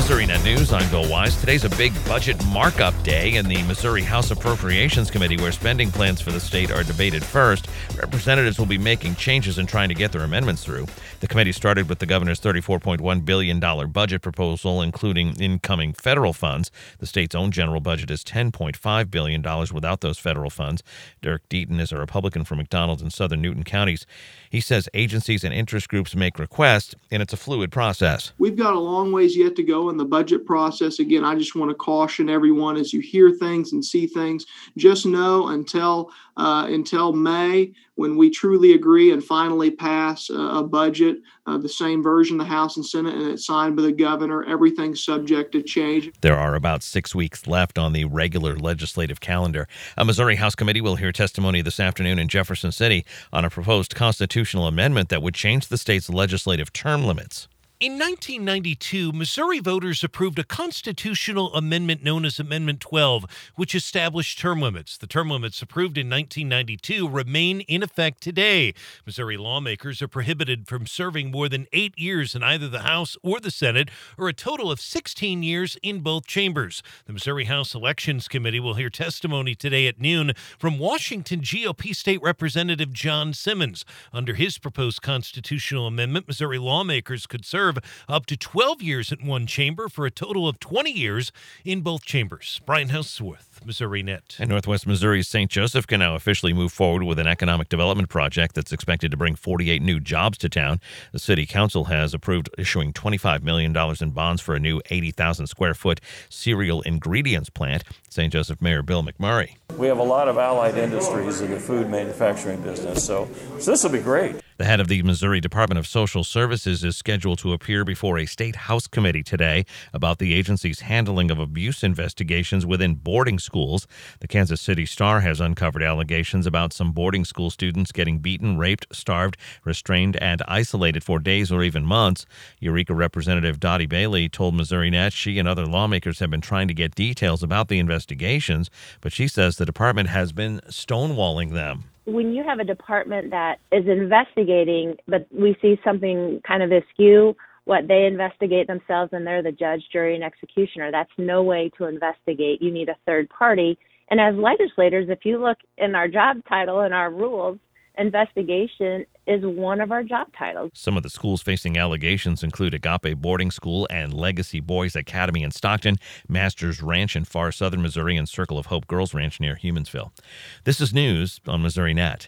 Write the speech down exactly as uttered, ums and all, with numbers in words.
Missouri Net News, I'm Bill Wise. Today's a big budget markup day in the Missouri House Appropriations Committee, where spending plans for the state are debated first. Representatives will be making changes and trying to get their amendments through. The committee started with the governor's thirty-four point one billion dollars budget proposal, including incoming federal funds. The state's own general budget is ten point five billion dollars without those federal funds. Dirk Deaton is a Republican from McDonald and Southern Newton counties. He says agencies and interest groups make requests, and it's a fluid process. We've got a long ways yet to go in the budget process. Again, I just want to caution everyone as you hear things and see things, just know until uh, until May, when we truly agree and finally pass uh, a budget, uh, the same version the House and Senate, and it's signed by the governor, everything's subject to change. There are about six weeks left on the regular legislative calendar. A Missouri House committee will hear testimony this afternoon in Jefferson City on a proposed constitutional amendment that would change the state's legislative term limits. In nineteen ninety-two, Missouri voters approved a constitutional amendment known as Amendment twelve, which established term limits. The term limits approved in nineteen ninety-two remain in effect today. Missouri lawmakers are prohibited from serving more than eight years in either the House or the Senate, or a total of sixteen years in both chambers. The Missouri House Elections Committee will hear testimony today at noon from Washington G O P State Representative John Simmons. Under his proposed constitutional amendment, Missouri lawmakers could serve up to twelve years in one chamber for a total of twenty years in both chambers. Brian Houseworth, Missouri Net. And Northwest Missouri's Saint Joseph can now officially move forward with an economic development project that's expected to bring forty-eight new jobs to town. The city council has approved issuing twenty-five million dollars in bonds for a new eighty thousand square foot cereal ingredients plant. Saint Joseph Mayor Bill McMurray. We have a lot of allied industries in the food manufacturing business, so, so this will be great. The head of the Missouri Department of Social Services is scheduled to appear before a state House committee today about the agency's handling of abuse investigations within boarding schools. The Kansas City Star has uncovered allegations about some boarding school students getting beaten, raped, starved, restrained, and isolated for days or even months. Eureka Representative Dottie Bailey told Missouri Net she and other lawmakers have been trying to get details about the investigations, but she says the department has been stonewalling them. When you have a department that is investigating, but we see something kind of askew, what they investigate themselves and they're the judge, jury, and executioner, that's no way to investigate. You need a third party. And as legislators, if you look in our job title and our rules, investigation is one of our job titles. Some of the schools facing allegations include Agape Boarding School and Legacy Boys Academy in Stockton, Masters Ranch in far southern Missouri, and Circle of Hope Girls Ranch near Humansville. This is news on Missouri Net.